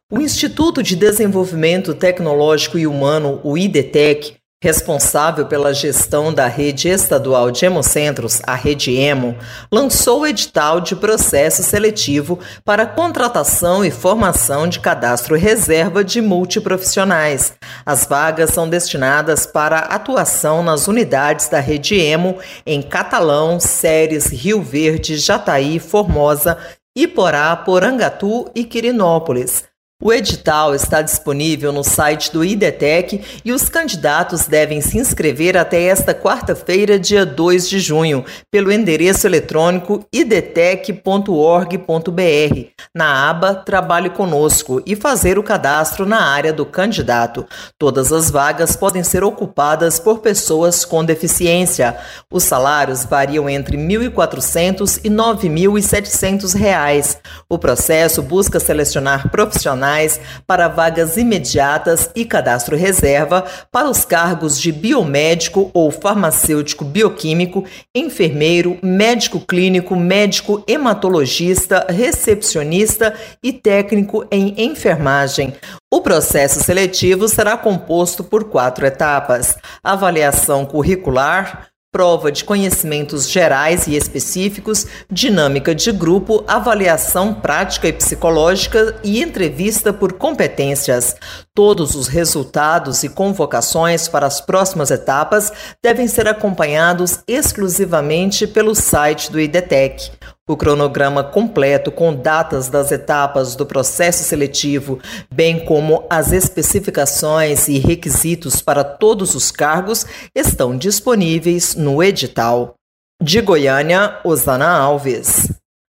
O Instituto de Desenvolvimento Tecnológico e Humano, o IDTEC, responsável pela gestão da rede estadual de hemocentros, a Rede Hemo, lançou o edital de processo seletivo para contratação e formação de cadastro reserva de multiprofissionais. As vagas são destinadas para atuação nas unidades da Rede Hemo em Catalão, Ceres, Rio Verde, Jataí, Formosa, Iporá, Porangatu e Quirinópolis. O edital está disponível no site do IDTEC e os candidatos devem se inscrever até esta quarta-feira, dia 2 de junho, pelo endereço eletrônico idtec.org.br, na aba Trabalhe Conosco, e fazer o cadastro na área do candidato. Todas as vagas podem ser ocupadas por pessoas com deficiência. Os salários variam entre R$ 1.400 e R$ 9.700. O processo busca selecionar profissionais para vagas imediatas e cadastro reserva para os cargos de biomédico ou farmacêutico bioquímico, enfermeiro, médico clínico, médico hematologista, recepcionista e técnico em enfermagem. O processo seletivo será composto por 4 etapas: avaliação curricular, prova de conhecimentos gerais e específicos, dinâmica de grupo, avaliação prática e psicológica e entrevista por competências. Todos os resultados e convocações para as próximas etapas devem ser acompanhados exclusivamente pelo site do IDTEC. O cronograma completo com datas das etapas do processo seletivo, bem como as especificações e requisitos para todos os cargos, estão disponíveis no edital. De Goiânia, Osana Alves.